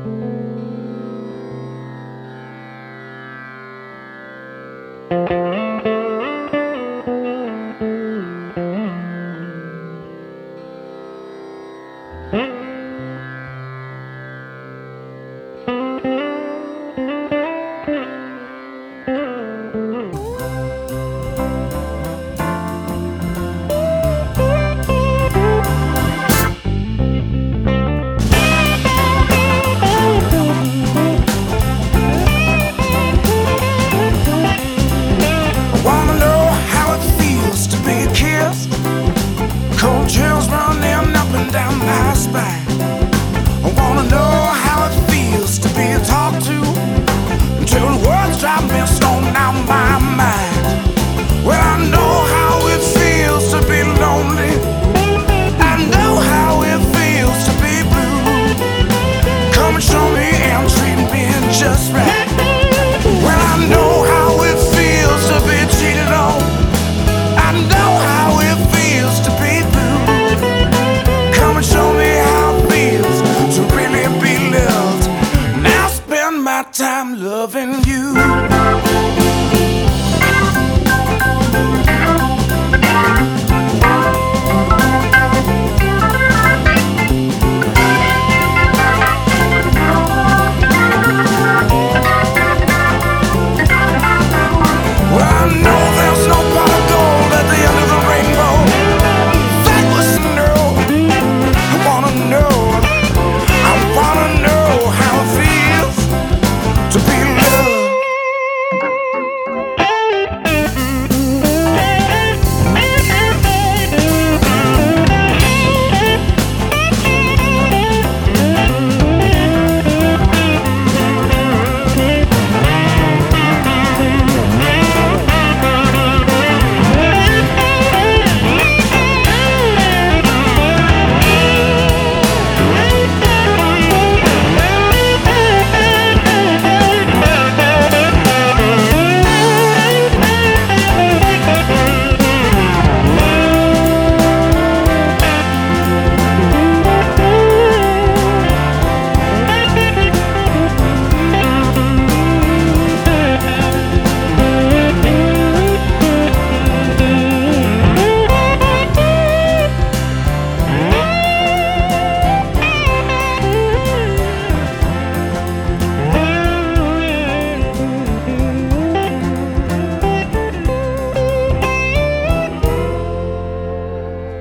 Cold chills running up and down my spine. I wanna know how it feels to be talked to until the words drop mist on down my mind. Well, I know how it feels to be lonely. I know how it feels to be blue. Come and show me and treat me just right. Well, I know how it feels to be cheated on. I know how it feels to be blue. Come and show me how it feels to really be loved. Now spend my time loving you.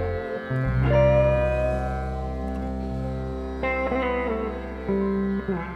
Mm-hmm.